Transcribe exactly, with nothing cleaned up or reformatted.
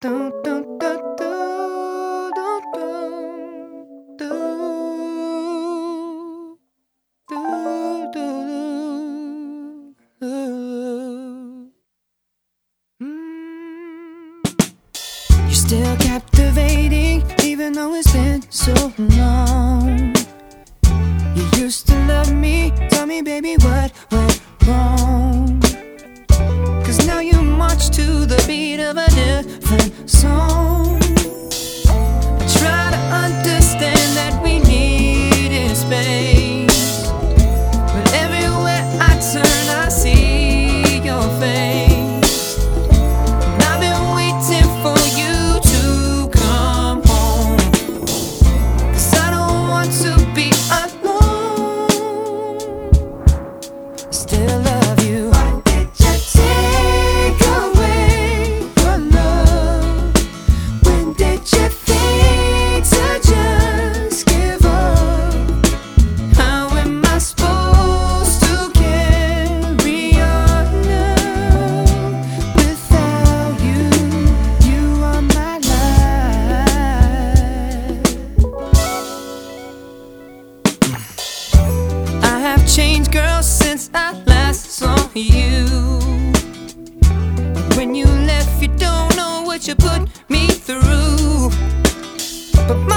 do, do, do, do, do, do, do, do, do. Mm. You're still captivating, even though it's been so long. You used to love me, tell me baby what went wrong. Cause now you march to the beat of a different song. I try to understand that we needed space, but everywhere I turn I see your face. And I've been waiting for you to come home, cause I don't want to be alone. I still love you. Why did you take away your love? When did you think to just give up? How am I supposed to carry on without you? You are my life. I have changed, girl, since I last saw you. When you left, you don't know what you put me through. But my